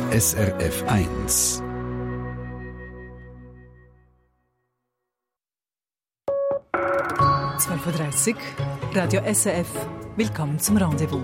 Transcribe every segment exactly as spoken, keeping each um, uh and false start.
S R F eins. zwölf Uhr dreißig, Radio S R F. Willkommen zum Rendezvous.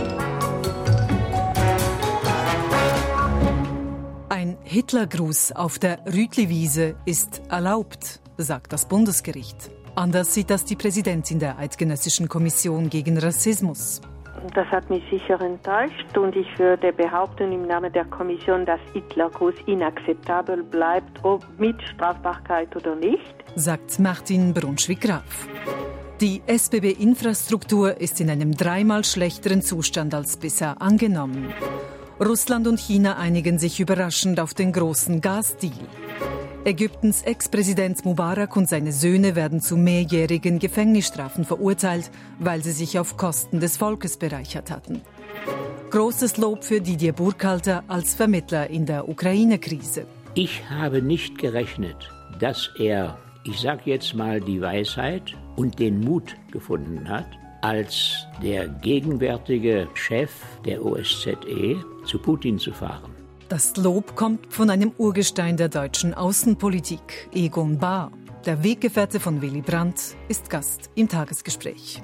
Ein Hitlergruß auf der Rütliwiese ist erlaubt, sagt das Bundesgericht. Anders sieht das die Präsidentin der Eidgenössischen Kommission gegen Rassismus. Das hat mich sicher enttäuscht und ich würde behaupten im Namen der Kommission, dass Hitlergruß inakzeptabel bleibt, ob mit Strafbarkeit oder nicht, sagt Martin Brunschwig-Graf. Die S B B-Infrastruktur ist in einem dreimal schlechteren Zustand als bisher angenommen. Russland und China einigen sich überraschend auf den großen Gasdeal. Ägyptens Ex-Präsident Mubarak und seine Söhne werden zu mehrjährigen Gefängnisstrafen verurteilt, weil sie sich auf Kosten des Volkes bereichert hatten. Großes Lob für Didier Burkhalter als Vermittler in der Ukraine-Krise. Ich habe nicht gerechnet, dass er, ich sage jetzt mal, die Weisheit und den Mut gefunden hat, als der gegenwärtige Chef der O S Z E zu Putin zu fahren. Das Lob kommt von einem Urgestein der deutschen Außenpolitik, Egon Bahr. Der Weggefährte von Willy Brandt ist Gast im Tagesgespräch.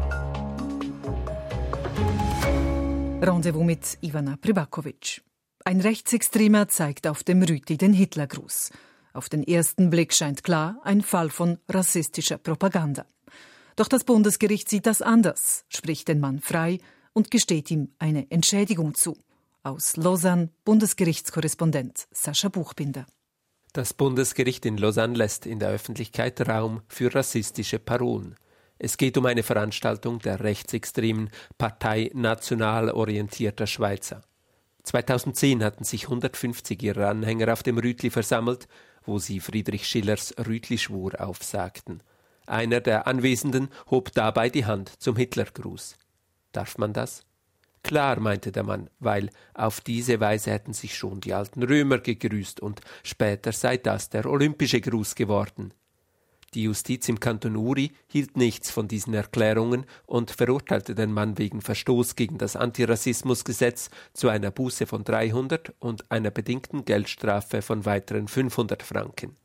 Rendezvous mit Ivana Pribakovic. Ein Rechtsextremer zeigt auf dem Rüti den Hitlergruß. Auf den ersten Blick scheint klar, ein Fall von rassistischer Propaganda. Doch das Bundesgericht sieht das anders, spricht den Mann frei und gesteht ihm eine Entschädigung zu. Aus Lausanne, Bundesgerichtskorrespondent Sascha Buchbinder. Das Bundesgericht in Lausanne lässt in der Öffentlichkeit Raum für rassistische Parolen. Es geht um eine Veranstaltung der rechtsextremen Partei National Orientierter Schweizer. zweitausendzehn hatten sich hundertfünfzig ihrer Anhänger auf dem Rütli versammelt, wo sie Friedrich Schillers Rütli-Schwur aufsagten. Einer der Anwesenden hob dabei die Hand zum Hitlergruß. Darf man das? Klar, meinte der Mann, weil auf diese Weise hätten sich schon die alten Römer gegrüßt und später sei das der olympische Gruß geworden. Die Justiz im Kanton Uri hielt nichts von diesen Erklärungen und verurteilte den Mann wegen Verstoß gegen das Antirassismusgesetz zu einer Buße von dreihundert und einer bedingten Geldstrafe von weiteren fünfhundert Franken.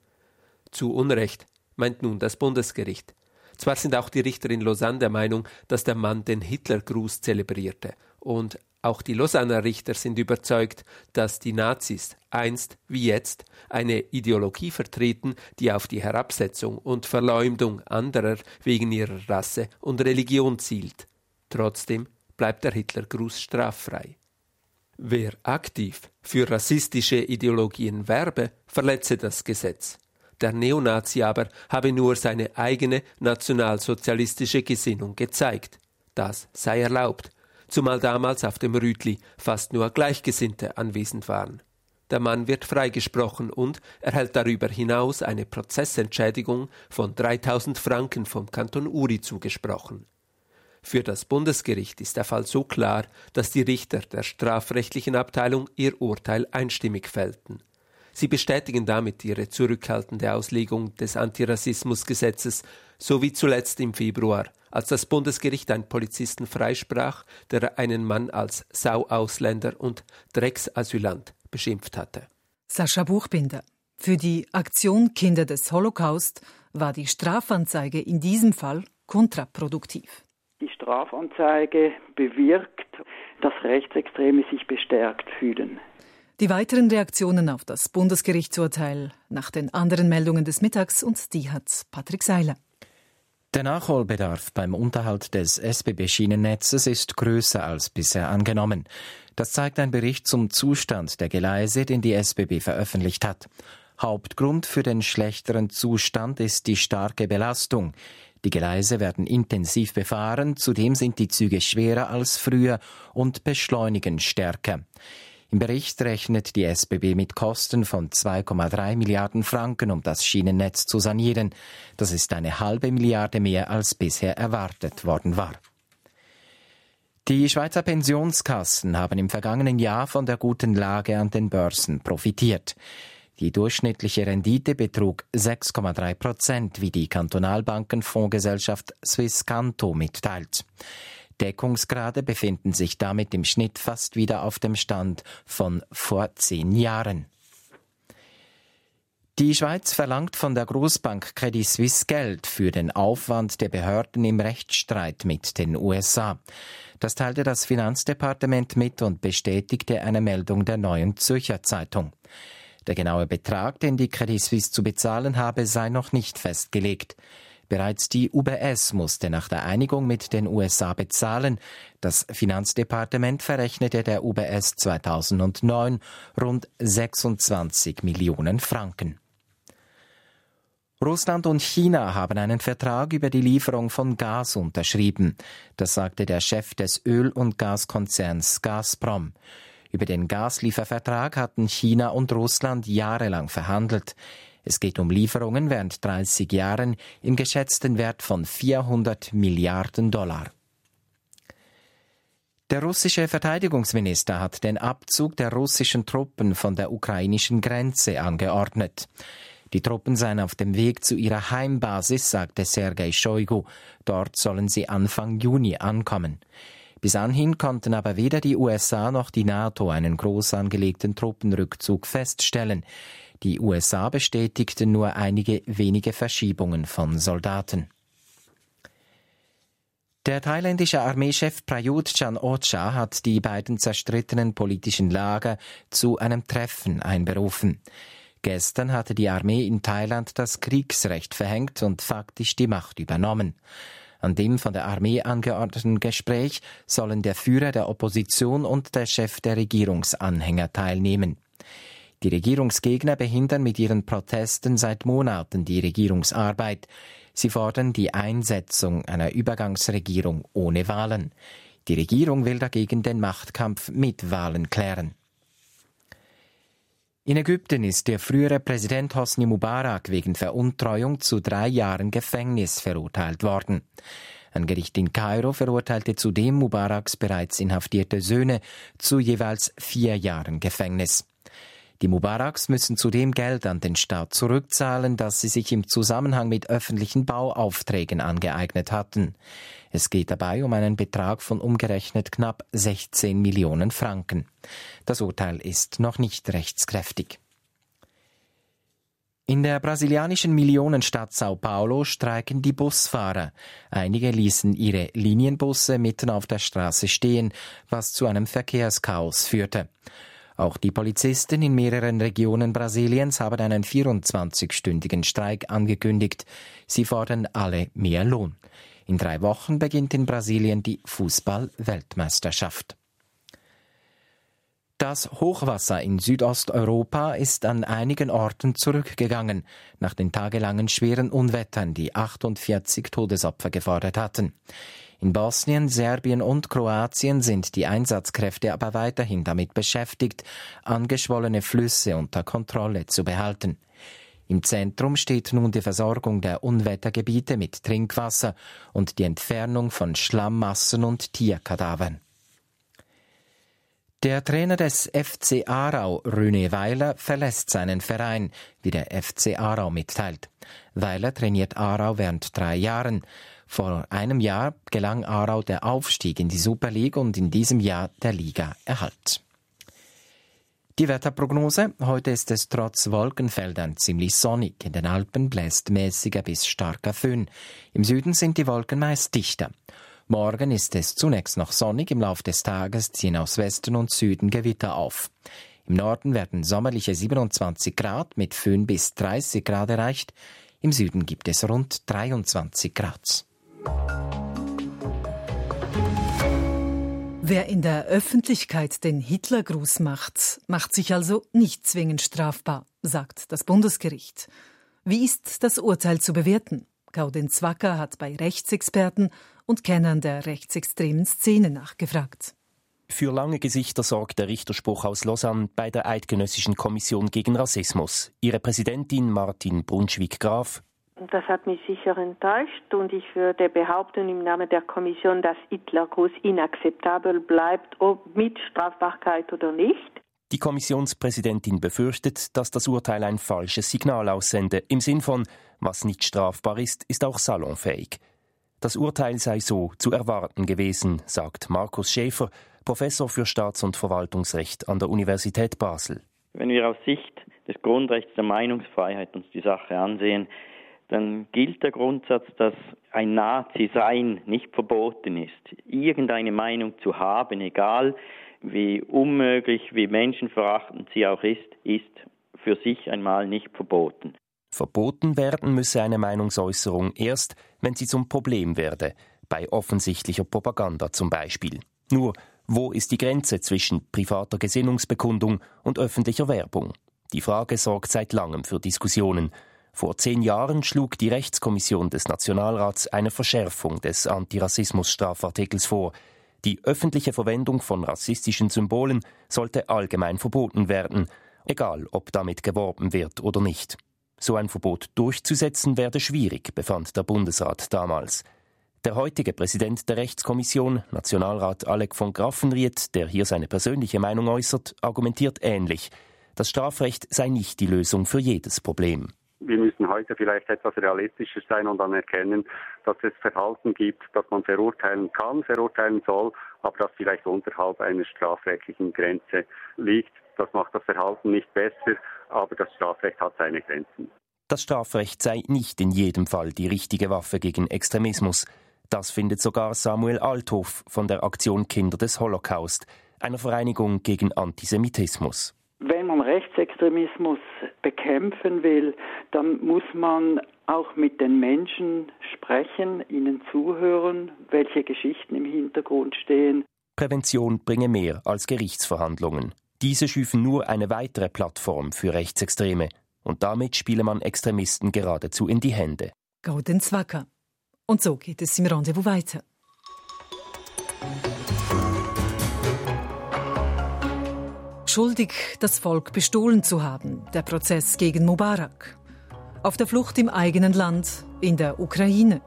Zu Unrecht, meint nun das Bundesgericht. Zwar sind auch die Richter in Lausanne der Meinung, dass der Mann den Hitlergruß zelebrierte. Und auch die Lausanner Richter sind überzeugt, dass die Nazis einst wie jetzt eine Ideologie vertreten, die auf die Herabsetzung und Verleumdung anderer wegen ihrer Rasse und Religion zielt. Trotzdem bleibt der Hitlergruß straffrei. Wer aktiv für rassistische Ideologien werbe, verletze das Gesetz. Der Neonazi aber habe nur seine eigene nationalsozialistische Gesinnung gezeigt. Das sei erlaubt, zumal damals auf dem Rütli fast nur Gleichgesinnte anwesend waren. Der Mann wird freigesprochen und erhält darüber hinaus eine Prozessentschädigung von dreitausend Franken vom Kanton Uri zugesprochen. Für das Bundesgericht ist der Fall so klar, dass die Richter der strafrechtlichen Abteilung ihr Urteil einstimmig fällten. Sie bestätigen damit ihre zurückhaltende Auslegung des Antirassismusgesetzes, so wie zuletzt im Februar, als das Bundesgericht einen Polizisten freisprach, der einen Mann als Sauausländer und Drecksasylant beschimpft hatte. Sascha Buchbinder. Für die Aktion Kinder des Holocaust war die Strafanzeige in diesem Fall kontraproduktiv. Die Strafanzeige bewirkt, dass Rechtsextreme sich bestärkt fühlen. Die weiteren Reaktionen auf das Bundesgerichtsurteil nach den anderen Meldungen des Mittags, und die hat Patrick Seiler. Der Nachholbedarf beim Unterhalt des S B B-Schienennetzes ist größer als bisher angenommen. Das zeigt ein Bericht zum Zustand der Gleise, den die S B B veröffentlicht hat. Hauptgrund für den schlechteren Zustand ist die starke Belastung. Die Gleise werden intensiv befahren, zudem sind die Züge schwerer als früher und beschleunigen stärker. Im Bericht rechnet die S B B mit Kosten von zwei Komma drei Milliarden Franken, um das Schienennetz zu sanieren. Das ist eine halbe Milliarde mehr, als bisher erwartet worden war. Die Schweizer Pensionskassen haben im vergangenen Jahr von der guten Lage an den Börsen profitiert. Die durchschnittliche Rendite betrug sechs Komma drei Prozent, wie die Kantonalbankenfondsgesellschaft Swisscanto mitteilt. Deckungsgrade befinden sich damit im Schnitt fast wieder auf dem Stand von vor zehn Jahren. Die Schweiz verlangt von der Großbank Credit Suisse Geld für den Aufwand der Behörden im Rechtsstreit mit den U S A. Das teilte das Finanzdepartement mit und bestätigte eine Meldung der Neuen Zürcher Zeitung. Der genaue Betrag, den die Credit Suisse zu bezahlen habe, sei noch nicht festgelegt. Bereits die U B S musste nach der Einigung mit den U S A bezahlen. Das Finanzdepartement verrechnete der U B S zweitausendneun rund sechsundzwanzig Millionen Franken. Russland und China haben einen Vertrag über die Lieferung von Gas unterschrieben. Das sagte der Chef des Öl- und Gaskonzerns Gazprom. Über den Gasliefervertrag hatten China und Russland jahrelang verhandelt. Es geht um Lieferungen während dreißig Jahren im geschätzten Wert von vierhundert Milliarden Dollar. Der russische Verteidigungsminister hat den Abzug der russischen Truppen von der ukrainischen Grenze angeordnet. Die Truppen seien auf dem Weg zu ihrer Heimbasis, sagte Sergei Shoigu. Dort sollen sie Anfang Juni ankommen. Bis anhin konnten aber weder die U S A noch die NATO einen groß angelegten Truppenrückzug feststellen. Die U S A bestätigten nur einige wenige Verschiebungen von Soldaten. Der thailändische Armeechef Prayut Chan-o-cha hat die beiden zerstrittenen politischen Lager zu einem Treffen einberufen. Gestern hatte die Armee in Thailand das Kriegsrecht verhängt und faktisch die Macht übernommen. An dem von der Armee angeordneten Gespräch sollen der Führer der Opposition und der Chef der Regierungsanhänger teilnehmen. Die Regierungsgegner behindern mit ihren Protesten seit Monaten die Regierungsarbeit. Sie fordern die Einsetzung einer Übergangsregierung ohne Wahlen. Die Regierung will dagegen den Machtkampf mit Wahlen klären. In Ägypten ist der frühere Präsident Hosni Mubarak wegen Veruntreuung zu drei Jahren Gefängnis verurteilt worden. Ein Gericht in Kairo verurteilte zudem Mubaraks bereits inhaftierte Söhne zu jeweils vier Jahren Gefängnis. Die Mubaraks müssen zudem Geld an den Staat zurückzahlen, das sie sich im Zusammenhang mit öffentlichen Bauaufträgen angeeignet hatten. Es geht dabei um einen Betrag von umgerechnet knapp sechzehn Millionen Franken. Das Urteil ist noch nicht rechtskräftig. In der brasilianischen Millionenstadt Sao Paulo streiken die Busfahrer. Einige ließen ihre Linienbusse mitten auf der Straße stehen, was zu einem Verkehrschaos führte. Auch die Polizisten in mehreren Regionen Brasiliens haben einen vierundzwanzigstündigen Streik angekündigt. Sie fordern alle mehr Lohn. In drei Wochen beginnt in Brasilien die Fußball-Weltmeisterschaft. Das Hochwasser in Südosteuropa ist an einigen Orten zurückgegangen, nach den tagelangen schweren Unwettern, die achtundvierzig Todesopfer gefordert hatten. In Bosnien, Serbien und Kroatien sind die Einsatzkräfte aber weiterhin damit beschäftigt, angeschwollene Flüsse unter Kontrolle zu behalten. Im Zentrum steht nun die Versorgung der Unwettergebiete mit Trinkwasser und die Entfernung von Schlammmassen und Tierkadavern. Der Trainer des F C Aarau, René Weiler, verlässt seinen Verein, wie der F C Aarau mitteilt. Weiler trainiert Aarau während drei Jahren. Vor einem Jahr gelang Aarau der Aufstieg in die Super League und in diesem Jahr der Ligaerhalt. Die Wetterprognose: Heute ist es trotz Wolkenfeldern ziemlich sonnig. In den Alpen bläst mäßiger bis starker Föhn. Im Süden sind die Wolken meist dichter. Morgen ist es zunächst noch sonnig, im Lauf des Tages ziehen aus Westen und Süden Gewitter auf. Im Norden werden sommerliche siebenundzwanzig Grad, mit Föhn bis dreißig Grad erreicht. Im Süden gibt es rund dreiundzwanzig Grad. Wer in der Öffentlichkeit den Hitlergruß macht, macht sich also nicht zwingend strafbar, sagt das Bundesgericht. Wie ist das Urteil zu bewerten? Gaudenz Wacker hat bei Rechtsexperten und Kennern der rechtsextremen Szene nachgefragt. Für lange Gesichter sorgt der Richterspruch aus Lausanne bei der Eidgenössischen Kommission gegen Rassismus. Ihre Präsidentin Martin Brunschwig-Graf: Das hat mich sicher enttäuscht und ich würde behaupten im Namen der Kommission, dass Hitlergruß inakzeptabel bleibt, ob mit Strafbarkeit oder nicht. Die Kommissionspräsidentin befürchtet, dass das Urteil ein falsches Signal aussende, im Sinn von, was nicht strafbar ist, ist auch salonfähig. Das Urteil sei so zu erwarten gewesen, sagt Markus Schäfer, Professor für Staats- und Verwaltungsrecht an der Universität Basel. Wenn wir aus Sicht des Grundrechts der Meinungsfreiheit uns die Sache ansehen, dann gilt der Grundsatz, dass ein Nazi-Sein nicht verboten ist. Irgendeine Meinung zu haben, egal wie unmöglich, wie menschenverachtend sie auch ist, ist für sich einmal nicht verboten. Verboten werden müsse eine Meinungsäußerung erst, wenn sie zum Problem werde, bei offensichtlicher Propaganda zum Beispiel. Nur, wo ist die Grenze zwischen privater Gesinnungsbekundung und öffentlicher Werbung? Die Frage sorgt seit langem für Diskussionen. Vor zehn Jahren schlug die Rechtskommission des Nationalrats eine Verschärfung des Antirassismus-Strafartikels vor. Die öffentliche Verwendung von rassistischen Symbolen sollte allgemein verboten werden, egal ob damit geworben wird oder nicht. So ein Verbot durchzusetzen werde schwierig, befand der Bundesrat damals. Der heutige Präsident der Rechtskommission, Nationalrat Alec von Graffenried, der hier seine persönliche Meinung äußert, argumentiert ähnlich. Das Strafrecht sei nicht die Lösung für jedes Problem. Wir müssen heute vielleicht etwas realistischer sein und anerkennen, dass es Verhalten gibt, das man verurteilen kann, verurteilen soll, aber das vielleicht unterhalb einer strafrechtlichen Grenze liegt. Das macht das Verhalten nicht besser, aber das Strafrecht hat seine Grenzen. Das Strafrecht sei nicht in jedem Fall die richtige Waffe gegen Extremismus. Das findet sogar Samuel Althoff von der Aktion Kinder des Holocaust, einer Vereinigung gegen Antisemitismus. Wenn man Rechtsextremismus bekämpfen will, dann muss man auch mit den Menschen sprechen, ihnen zuhören, welche Geschichten im Hintergrund stehen. Prävention bringe mehr als Gerichtsverhandlungen. Diese schüfen nur eine weitere Plattform für Rechtsextreme. Und damit spiele man Extremisten geradezu in die Hände. Gaudenz Wacker. Und so geht es im Rendezvous weiter. Schuldig, das Volk bestohlen zu haben. Der Prozess gegen Mubarak. Auf der Flucht im eigenen Land, in der Ukraine.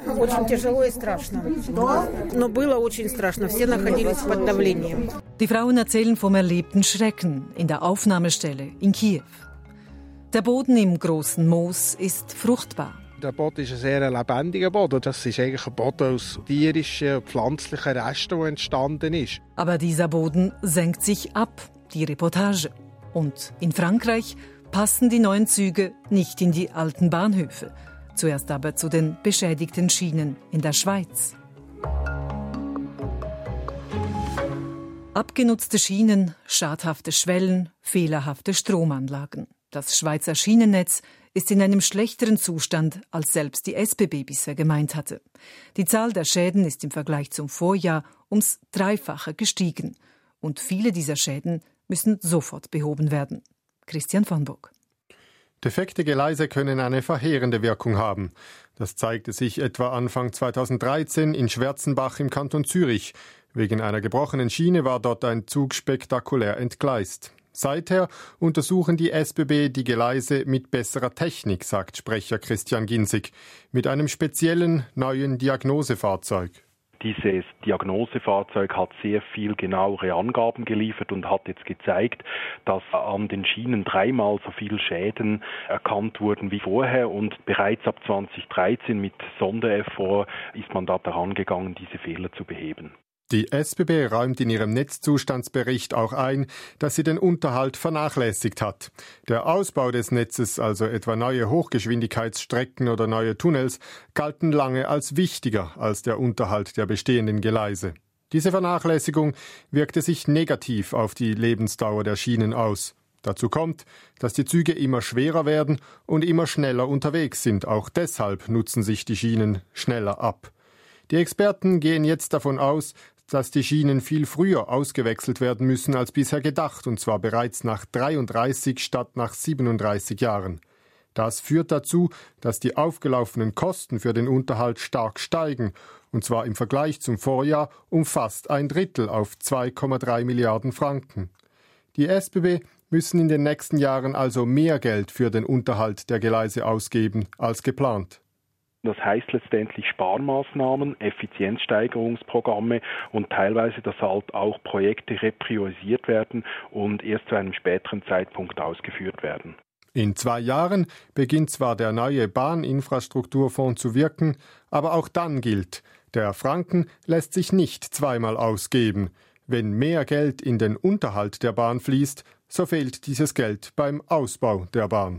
Die Frauen erzählen vom erlebten Schrecken in der Aufnahmestelle in Kiew. Der Boden im großen Moos ist fruchtbar. Der Boden ist ein sehr lebendiger Boden. Das ist eigentlich ein Boden aus tierischen, pflanzlichen Resten, der entstanden ist. Aber dieser Boden senkt sich ab. Die Reportage. Und in Frankreich passen die neuen Züge nicht in die alten Bahnhöfe. Zuerst aber zu den beschädigten Schienen in der Schweiz. Abgenutzte Schienen, schadhafte Schwellen, fehlerhafte Stromanlagen. Das Schweizer Schienennetz ist in einem schlechteren Zustand, als selbst die S B B bisher gemeint hatte. Die Zahl der Schäden ist im Vergleich zum Vorjahr ums Dreifache gestiegen. Und viele dieser Schäden müssen sofort behoben werden. Christian von Burg. Defekte Gleise können eine verheerende Wirkung haben. Das zeigte sich etwa Anfang zweitausenddreizehn in Schwerzenbach im Kanton Zürich. Wegen einer gebrochenen Schiene war dort ein Zug spektakulär entgleist. Seither untersuchen die S B B die Gleise mit besserer Technik, sagt Sprecher Christian Ginzig, mit einem speziellen neuen Diagnosefahrzeug. Dieses Diagnosefahrzeug hat sehr viel genauere Angaben geliefert und hat jetzt gezeigt, dass an den Schienen dreimal so viele Schäden erkannt wurden wie vorher. Und bereits ab zweitausenddreizehn mit Sondereffort ist man da daran gegangen, diese Fehler zu beheben. Die S B B räumt in ihrem Netzzustandsbericht auch ein, dass sie den Unterhalt vernachlässigt hat. Der Ausbau des Netzes, also etwa neue Hochgeschwindigkeitsstrecken oder neue Tunnels, galten lange als wichtiger als der Unterhalt der bestehenden Gleise. Diese Vernachlässigung wirkte sich negativ auf die Lebensdauer der Schienen aus. Dazu kommt, dass die Züge immer schwerer werden und immer schneller unterwegs sind. Auch deshalb nutzen sich die Schienen schneller ab. Die Experten gehen jetzt davon aus, dass die Schienen viel früher ausgewechselt werden müssen als bisher gedacht, und zwar bereits nach dreiunddreißig statt nach siebenunddreißig Jahren. Das führt dazu, dass die aufgelaufenen Kosten für den Unterhalt stark steigen, und zwar im Vergleich zum Vorjahr um fast ein Drittel auf zwei Komma drei Milliarden Franken. Die S B B müssen in den nächsten Jahren also mehr Geld für den Unterhalt der Gleise ausgeben als geplant. Das heißt letztendlich Sparmaßnahmen, Effizienzsteigerungsprogramme und teilweise, dass halt auch Projekte repriorisiert werden und erst zu einem späteren Zeitpunkt ausgeführt werden. In zwei Jahren beginnt zwar der neue Bahninfrastrukturfonds zu wirken, aber auch dann gilt, der Franken lässt sich nicht zweimal ausgeben. Wenn mehr Geld in den Unterhalt der Bahn fließt, so fehlt dieses Geld beim Ausbau der Bahn.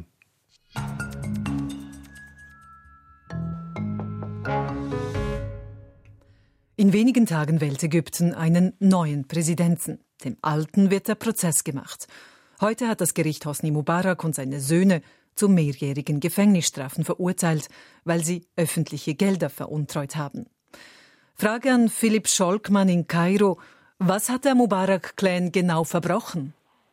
In wenigen Tagen wählt Ägypten einen neuen Präsidenten. Dem alten wird der Prozess gemacht. Heute hat das Gericht Hosni Mubarak und seine Söhne zu mehrjährigen Gefängnisstrafen verurteilt, weil sie öffentliche Gelder veruntreut haben. Frage an Philipp Scholkmann in Kairo. Was hat der Mubarak-Clan genau verbrochen?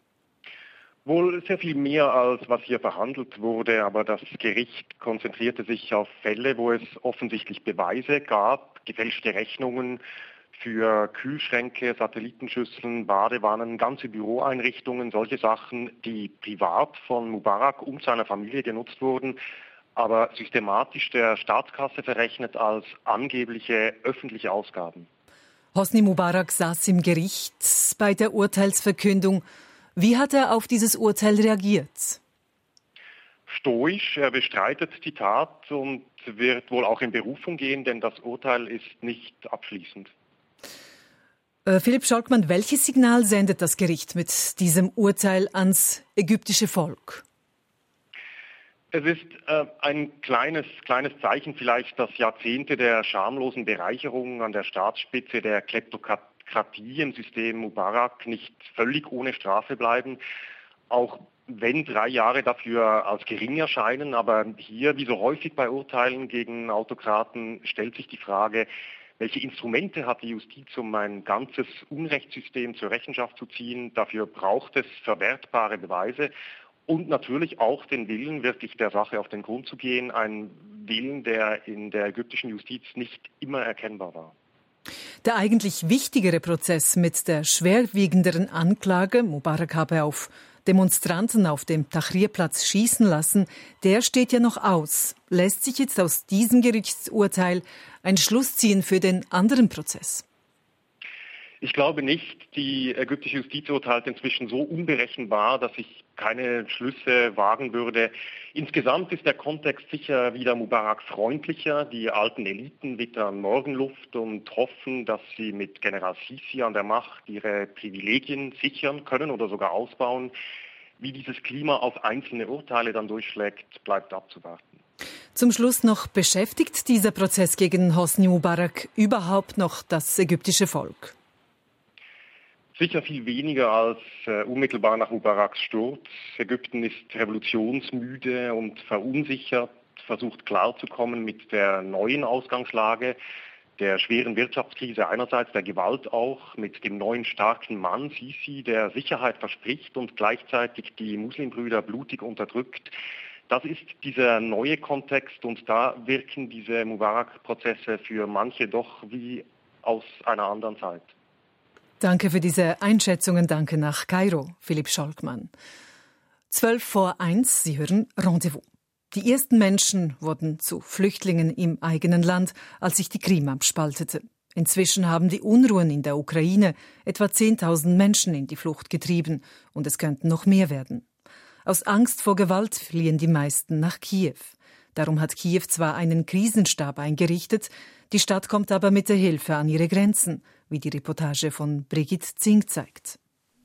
Wohl sehr viel mehr, als was hier verhandelt wurde, aber das Gericht konzentrierte sich auf Fälle, wo es offensichtlich Beweise gab, gefälschte Rechnungen für Kühlschränke, Satellitenschüsseln, Badewannen, ganze Büroeinrichtungen, solche Sachen, die privat von Mubarak und seiner Familie genutzt wurden, aber systematisch der Staatskasse verrechnet als angebliche öffentliche Ausgaben. Hosni Mubarak saß im Gericht bei der Urteilsverkündung. Wie hat er auf dieses Urteil reagiert? Stoisch, er bestreitet die Tat und wird wohl auch in Berufung gehen, denn das Urteil ist nicht abschließend. Äh, Philipp Scholkmann, welches Signal sendet das Gericht mit diesem Urteil ans ägyptische Volk? Es ist äh, ein kleines, kleines Zeichen vielleicht, dass Jahrzehnte der schamlosen Bereicherung an der Staatsspitze der Kleptokratie im System Mubarak nicht völlig ohne Strafe bleiben, auch wenn drei Jahre dafür als gering erscheinen. Aber hier, wie so häufig bei Urteilen gegen Autokraten, stellt sich die Frage, welche Instrumente hat die Justiz, um ein ganzes Unrechtssystem zur Rechenschaft zu ziehen? Dafür braucht es verwertbare Beweise. Und natürlich auch den Willen, wirklich der Sache auf den Grund zu gehen, ein Willen, der in der ägyptischen Justiz nicht immer erkennbar war. Der eigentlich wichtigere Prozess mit der schwerwiegenderen Anklage, Mubarak habe auf Demonstranten auf dem Tahrir-Platz schießen lassen, der steht ja noch aus. Lässt sich jetzt aus diesem Gerichtsurteil ein Schluss ziehen für den anderen Prozess? Ich glaube nicht. Die ägyptische Justiz urteilt inzwischen so unberechenbar, dass ich keine Schlüsse wagen würde. Insgesamt ist der Kontext sicher wieder Mubarak freundlicher. Die alten Eliten wittern Morgenluft und hoffen, dass sie mit General Sisi an der Macht ihre Privilegien sichern können oder sogar ausbauen. Wie dieses Klima auf einzelne Urteile dann durchschlägt, bleibt abzuwarten. Zum Schluss noch, beschäftigt dieser Prozess gegen Hosni Mubarak überhaupt noch das ägyptische Volk? Sicher viel weniger als äh, unmittelbar nach Mubaraks Sturz. Ägypten ist revolutionsmüde und verunsichert, versucht klarzukommen mit der neuen Ausgangslage, der schweren Wirtschaftskrise einerseits, der Gewalt auch, mit dem neuen starken Mann Sisi, der Sicherheit verspricht und gleichzeitig die Muslimbrüder blutig unterdrückt. Das ist dieser neue Kontext und da wirken diese Mubarak-Prozesse für manche doch wie aus einer anderen Zeit. Danke für diese Einschätzungen. Danke nach Kairo, Philipp Scholkmann. Zwölf vor eins, Sie hören Rendezvous. Die ersten Menschen wurden zu Flüchtlingen im eigenen Land, als sich die Krim abspaltete. Inzwischen haben die Unruhen in der Ukraine etwa zehntausend Menschen in die Flucht getrieben und es könnten noch mehr werden. Aus Angst vor Gewalt fliehen die meisten nach Kiew. Darum hat Kiew zwar einen Krisenstab eingerichtet, die Stadt kommt aber mit der Hilfe an ihre Grenzen, wie die Reportage von Brigitte Zink zeigt.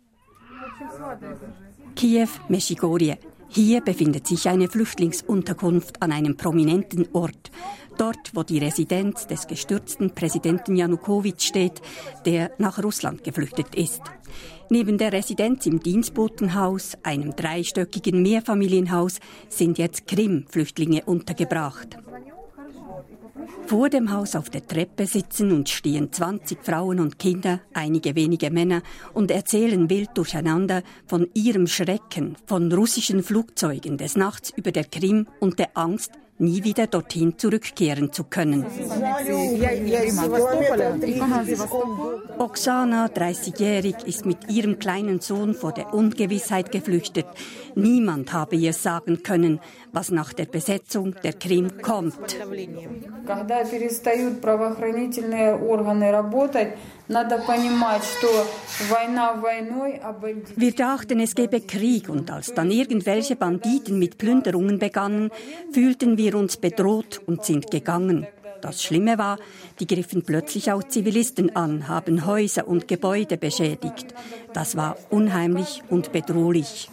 Kiew, Meschigorje. Hier befindet sich eine Flüchtlingsunterkunft an einem prominenten Ort. Dort, wo die Residenz des gestürzten Präsidenten Janukowitsch steht, der nach Russland geflüchtet ist. Neben der Residenz im Dienstbotenhaus, einem dreistöckigen Mehrfamilienhaus, sind jetzt Krim-Flüchtlinge untergebracht. Vor dem Haus auf der Treppe sitzen und stehen zwanzig Frauen und Kinder, einige wenige Männer, und erzählen wild durcheinander von ihrem Schrecken, von russischen Flugzeugen des Nachts über der Krim und der Angst, nie wieder dorthin zurückkehren zu können. Oksana, dreißigjährig, ist mit ihrem kleinen Sohn vor der Ungewissheit geflüchtet. Niemand habe ihr sagen können, was nach der Besetzung der Krim kommt. Wir dachten, es gebe Krieg, und als dann irgendwelche Banditen mit Plünderungen begannen, fühlten wir uns bedroht und sind gegangen. Das Schlimme war, die griffen plötzlich auch Zivilisten an, haben Häuser und Gebäude beschädigt. Das war unheimlich und bedrohlich.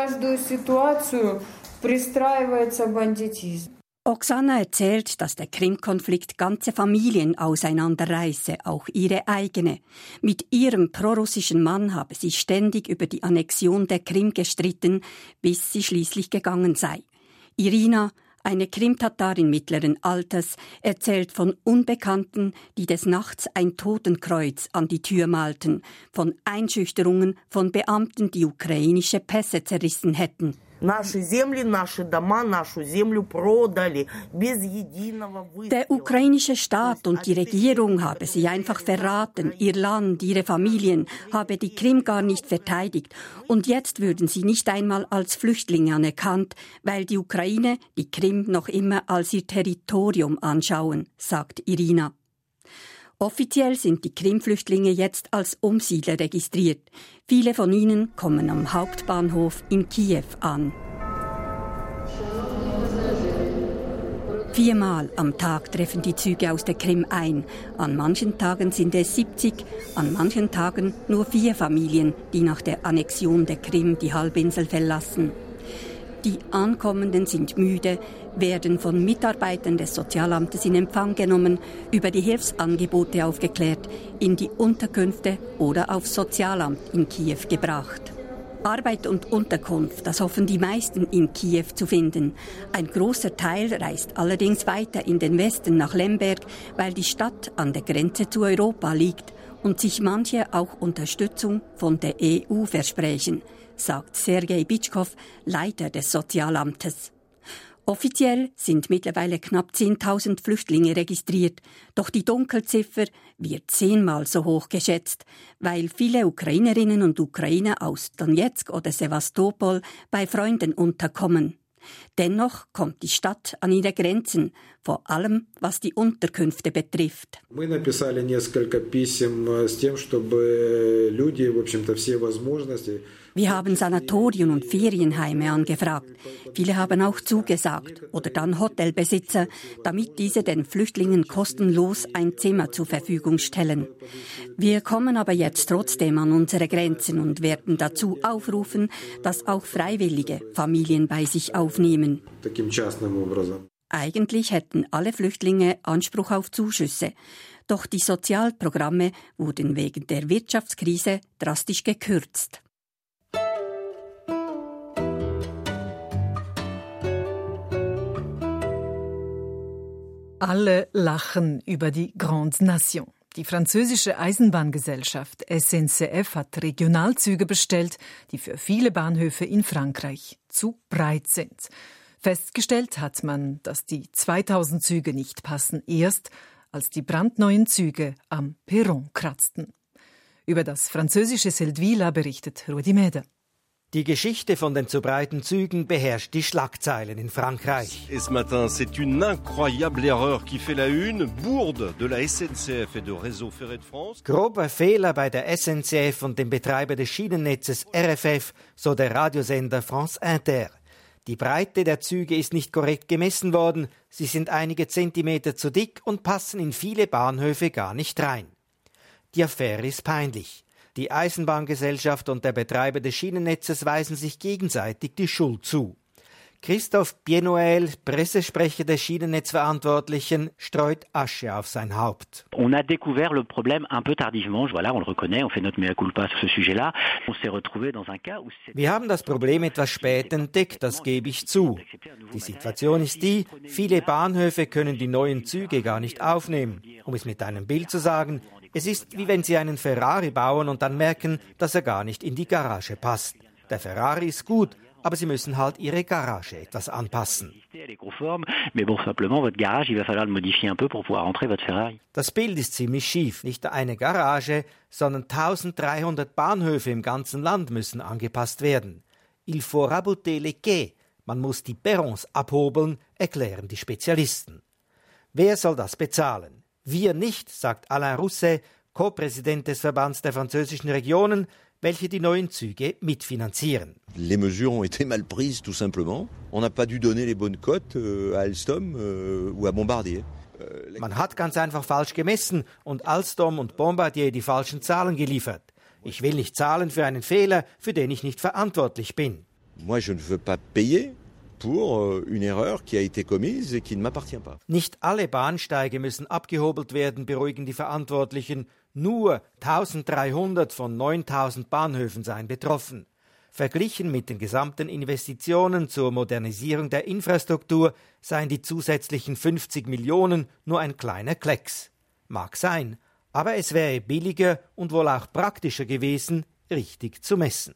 Oksana erzählt, dass der Krim-Konflikt ganze Familien auseinanderreiße, auch ihre eigene. Mit ihrem prorussischen Mann habe sie ständig über die Annexion der Krim gestritten, bis sie schließlich gegangen sei. Irina, eine Krimtatarin mittleren Alters, erzählt von Unbekannten, die des Nachts ein Totenkreuz an die Tür malten, von Einschüchterungen von Beamten, die ukrainische Pässe zerrissen hätten. Der ukrainische Staat und die Regierung habe sie einfach verraten, ihr Land, ihre Familien, habe die Krim gar nicht verteidigt. Und jetzt würden sie nicht einmal als Flüchtlinge anerkannt, weil die Ukraine die Krim noch immer als ihr Territorium anschauen, sagt Irina. Offiziell sind die Krim-Flüchtlinge jetzt als Umsiedler registriert. Viele von ihnen kommen am Hauptbahnhof in Kiew an. Viermal am Tag treffen die Züge aus der Krim ein. An manchen Tagen sind es siebzig, an manchen Tagen nur vier Familien, die nach der Annexion der Krim die Halbinsel verlassen. Die Ankommenden sind müde, werden von Mitarbeitern des Sozialamtes in Empfang genommen, über die Hilfsangebote aufgeklärt, in die Unterkünfte oder aufs Sozialamt in Kiew gebracht. Arbeit und Unterkunft, das hoffen die meisten in Kiew zu finden. Ein großer Teil reist allerdings weiter in den Westen nach Lemberg, weil die Stadt an der Grenze zu Europa liegt und sich manche auch Unterstützung von der E U versprechen, sagt Sergej Bitschkow, Leiter des Sozialamtes. Offiziell sind mittlerweile knapp zehntausend Flüchtlinge registriert, doch die Dunkelziffer wird zehnmal so hoch geschätzt, weil viele Ukrainerinnen und Ukrainer aus Donetsk oder Sewastopol bei Freunden unterkommen. Dennoch kommt die Stadt an ihre Grenzen, vor allem was die Unterkünfte betrifft. Мы написали несколько писем с тем, чтобы люди, в общем-то, все возможности. Wir haben Sanatorien und Ferienheime angefragt. Viele haben auch zugesagt oder dann Hotelbesitzer, damit diese den Flüchtlingen kostenlos ein Zimmer zur Verfügung stellen. Wir kommen aber jetzt trotzdem an unsere Grenzen und werden dazu aufrufen, dass auch Freiwillige Familien bei sich aufnehmen. Eigentlich hätten alle Flüchtlinge Anspruch auf Zuschüsse. Doch die Sozialprogramme wurden wegen der Wirtschaftskrise drastisch gekürzt. Alle lachen über die Grande Nation. Die französische Eisenbahngesellschaft S N C F hat Regionalzüge bestellt, die für viele Bahnhöfe in Frankreich zu breit sind. Festgestellt hat man, dass die zweitausend Züge nicht passen, erst als die brandneuen Züge am Perron kratzten. Über das französische Seldwyla berichtet Rudi Mäder. Die Geschichte von den zu breiten Zügen beherrscht die Schlagzeilen in Frankreich. Et ce matin, c'est une incroyable erreur qui fait la une, bourde de la S N C F et de Réseau Ferré de France. Grober Fehler bei der S N C F und dem Betreiber des Schienennetzes R F F, so der Radiosender France Inter. Die Breite der Züge ist nicht korrekt gemessen worden, sie sind einige Zentimeter zu dick und passen in viele Bahnhöfe gar nicht rein. Die Affäre ist peinlich. Die Eisenbahngesellschaft und der Betreiber des Schienennetzes weisen sich gegenseitig die Schuld zu. Christophe Pienoel, Pressesprecher des Schienennetzverantwortlichen, streut Asche auf sein Haupt. On a découvert le problème un peu tardivement, voilà, on le reconnaît, on fait notre mea culpa sur ce sujet-là. On s'est retrouvé dans un cas où Wir haben das Problem etwas spät entdeckt, das gebe ich zu. Die Situation ist die, viele Bahnhöfe können die neuen Züge gar nicht aufnehmen. Um es mit einem Bild zu sagen, es ist wie wenn Sie einen Ferrari bauen und dann merken, dass er gar nicht in die Garage passt. Der Ferrari ist gut, aber sie müssen halt ihre Garage etwas anpassen. Das Bild ist ziemlich schief. Nicht eine Garage, sondern eintausenddreihundert Bahnhöfe im ganzen Land müssen angepasst werden. Il faut raboter les quais. Man muss die Perrons abhobeln, erklären die Spezialisten. Wer soll das bezahlen? Wir nicht, sagt Alain Rousset, Co-Präsident des Verbands der französischen Regionen, welche die neuen Züge mitfinanzieren. Les mesures ont été mal prises, tout simplement. On n'a pas dû donner les bonnes cotes à Alstom ou à Bombardier. Man hat ganz einfach falsch gemessen und Alstom und Bombardier die falschen Zahlen geliefert. Ich will nicht zahlen für einen Fehler, für den ich nicht verantwortlich bin. Moi, je ne veux pas payer pour une erreur qui a été commise et qui ne m'appartient pas. Nicht alle Bahnsteige müssen abgehobelt werden, beruhigen die Verantwortlichen. Nur eintausenddreihundert von neuntausend Bahnhöfen seien betroffen. Verglichen mit den gesamten Investitionen zur Modernisierung der Infrastruktur seien die zusätzlichen fünfzig Millionen nur ein kleiner Klecks. Mag sein, aber es wäre billiger und wohl auch praktischer gewesen, richtig zu messen.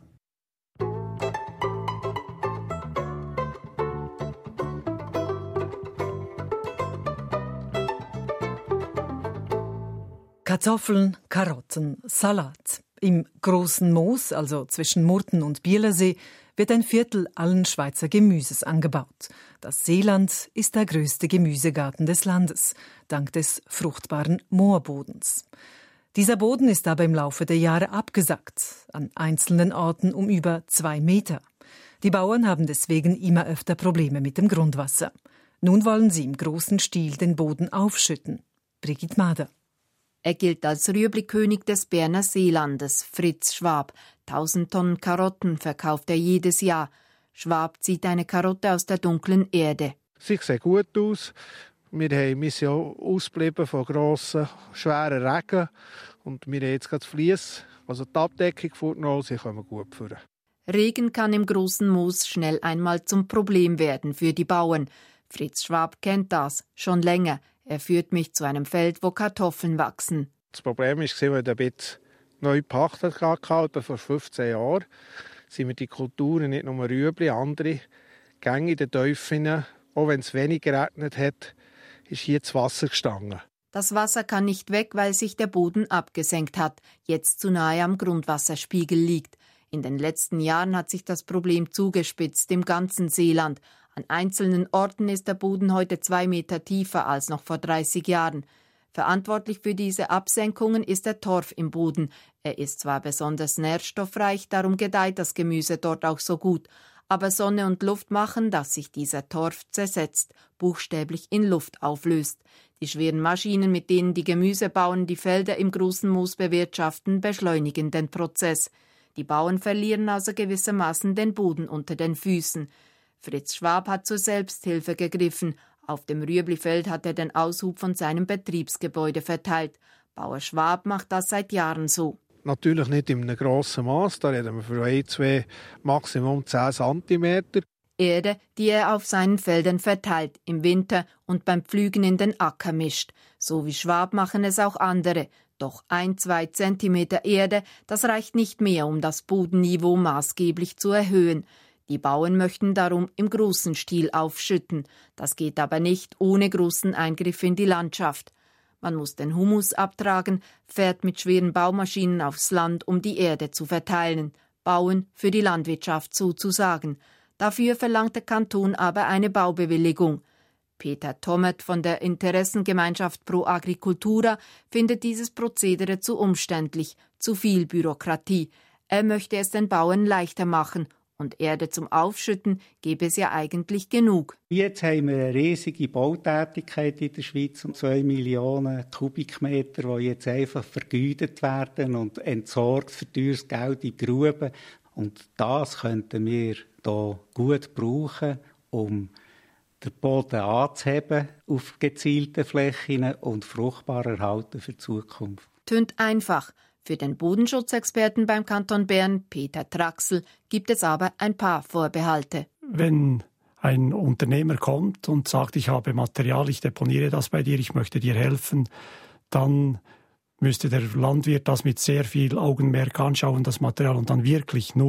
Kartoffeln, Karotten, Salat. Im Großen Moos, also zwischen Murten und Bielersee, wird ein Viertel allen Schweizer Gemüses angebaut. Das Seeland ist der größte Gemüsegarten des Landes, dank des fruchtbaren Moorbodens. Dieser Boden ist aber im Laufe der Jahre abgesackt, an einzelnen Orten um über zwei Meter. Die Bauern haben deswegen immer öfter Probleme mit dem Grundwasser. Nun wollen sie im großen Stil den Boden aufschütten. Brigitte Mader. Er gilt als Rüebli-König des Berner Seelandes, Fritz Schwab. Tausend Tonnen Karotten verkauft er jedes Jahr. Schwab zieht eine Karotte aus der dunklen Erde. Sie sehen gut aus. Wir haben wir sind auch ausgeblieben von grossen, schweren Regen. Und wir haben jetzt gerade das Fliess, also die Abdeckung vorgenommen, sie kommen gut führen. Regen kann im Großen Moos schnell einmal zum Problem werden für die Bauern. Fritz Schwab kennt das schon länger. Er führt mich zu einem Feld, wo Kartoffeln wachsen. Das Problem war, als ich ein bisschen neu gepachtet hatte, vor fünfzehn Jahren, sind wir die Kulturen nicht nur Rüebli, andere Gänge in den Teufeln. Auch wenn es wenig geregnet hat, ist hier das Wasser gestanden. Das Wasser kann nicht weg, weil sich der Boden abgesenkt hat, jetzt zu nahe am Grundwasserspiegel liegt. In den letzten Jahren hat sich das Problem zugespitzt im ganzen Seeland. An einzelnen Orten ist der Boden heute zwei Meter tiefer als noch vor dreißig Jahren. Verantwortlich für diese Absenkungen ist der Torf im Boden. Er ist zwar besonders nährstoffreich, darum gedeiht das Gemüse dort auch so gut. Aber Sonne und Luft machen, dass sich dieser Torf zersetzt, buchstäblich in Luft auflöst. Die schweren Maschinen, mit denen die Gemüsebauern die Felder im Großen Moos bewirtschaften, beschleunigen den Prozess. Die Bauern verlieren also gewissermaßen den Boden unter den Füßen. Fritz Schwab hat zur Selbsthilfe gegriffen. Auf dem Rüeblifeld hat er den Aushub von seinem Betriebsgebäude verteilt. Bauer Schwab macht das seit Jahren so. Natürlich nicht in einem grossen Maß, da reden wir von ein, zwei, Maximum zehn Zentimeter. Erde, die er auf seinen Feldern verteilt, im Winter und beim Pflügen in den Acker mischt. So wie Schwab machen es auch andere. Doch ein, zwei Zentimeter Erde, das reicht nicht mehr, um das Bodenniveau maßgeblich zu erhöhen. Die Bauern möchten darum im großen Stil aufschütten. Das geht aber nicht ohne großen Eingriff in die Landschaft. Man muss den Humus abtragen, fährt mit schweren Baumaschinen aufs Land, um die Erde zu verteilen. Bauen für die Landwirtschaft sozusagen. Dafür verlangt der Kanton aber eine Baubewilligung. Peter Tommert von der Interessengemeinschaft Pro Agricultura findet dieses Prozedere zu umständlich, zu viel Bürokratie. Er möchte es den Bauern leichter machen. Und Erde zum Aufschütten gäbe es ja eigentlich genug. Jetzt haben wir eine riesige Bautätigkeit in der Schweiz um zwei Millionen Kubikmeter, die jetzt einfach vergütet werden und entsorgt für teures Geld in Gruben. Und das könnten wir hier gut brauchen, um den Boden anzuheben auf gezielten Flächen und fruchtbar erhalten für die Zukunft. Tönt einfach. Für den Bodenschutzexperten beim Kanton Bern, Peter Traxel, gibt es aber ein paar Vorbehalte. Wenn ein Unternehmer kommt und sagt, ich habe Material, ich deponiere das bei dir, ich möchte dir helfen, dann müsste der Landwirt das mit sehr viel Augenmerk anschauen, das Material, und dann wirklich nur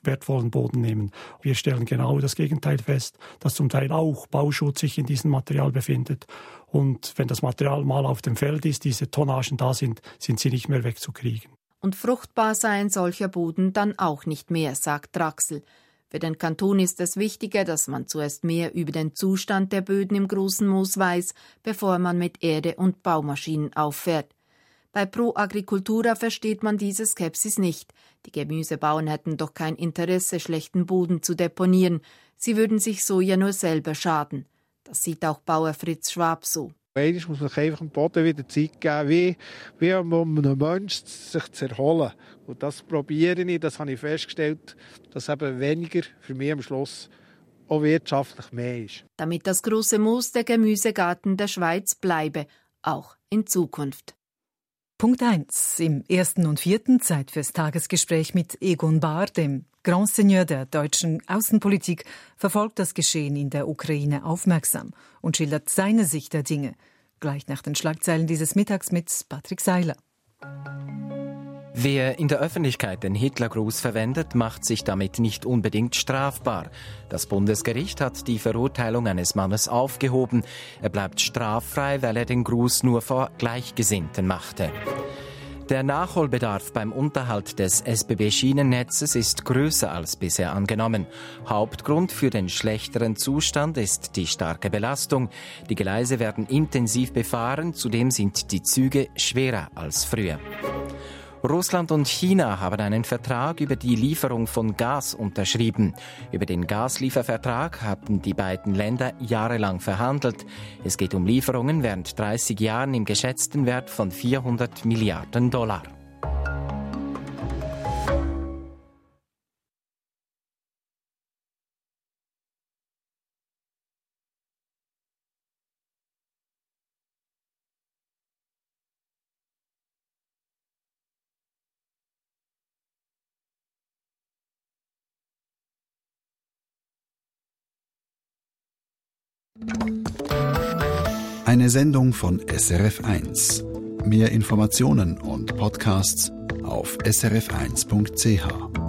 wertvollen Boden nehmen. Wir stellen genau das Gegenteil fest, dass zum Teil auch Bauschutt sich in diesem Material befindet. Und wenn das Material mal auf dem Feld ist, diese Tonnagen da sind, sind sie nicht mehr wegzukriegen. Und fruchtbar sei ein solcher Boden dann auch nicht mehr, sagt Draxl. Für den Kanton ist es wichtiger, dass man zuerst mehr über den Zustand der Böden im Großen Moos weiß, bevor man mit Erde und Baumaschinen auffährt. Bei Pro Agricultura versteht man diese Skepsis nicht. Die Gemüsebauern hätten doch kein Interesse, schlechten Boden zu deponieren. Sie würden sich so ja nur selber schaden. Das sieht auch Bauer Fritz Schwab so. Einmal muss man einfach dem Boden wieder Zeit geben, wie, wie um einem Menschen sich zu erholen. Und das probiere ich, das habe ich festgestellt, dass eben weniger für mich am Schluss auch wirtschaftlich mehr ist. Damit das große Moos der Gemüsegarten der Schweiz bleibe, auch in Zukunft. Punkt eins. Im ersten und vierten Zeit fürs Tagesgespräch mit Egon Bahr, dem Grand Seigneur der deutschen Außenpolitik, verfolgt das Geschehen in der Ukraine aufmerksam und schildert seine Sicht der Dinge. Gleich nach den Schlagzeilen dieses Mittags mit Patrick Seiler. Wer in der Öffentlichkeit den Hitlergruß verwendet, macht sich damit nicht unbedingt strafbar. Das Bundesgericht hat die Verurteilung eines Mannes aufgehoben. Er bleibt straffrei, weil er den Gruß nur vor Gleichgesinnten machte. Der Nachholbedarf beim Unterhalt des S B B-Schienennetzes ist größer als bisher angenommen. Hauptgrund für den schlechteren Zustand ist die starke Belastung. Die Gleise werden intensiv befahren, zudem sind die Züge schwerer als früher. Russland und China haben einen Vertrag über die Lieferung von Gas unterschrieben. Über den Gasliefervertrag hatten die beiden Länder jahrelang verhandelt. Es geht um Lieferungen während dreißig Jahren im geschätzten Wert von vierhundert Milliarden Dollar. Eine Sendung von S R F eins. Mehr Informationen und Podcasts auf s r f eins punkt c h.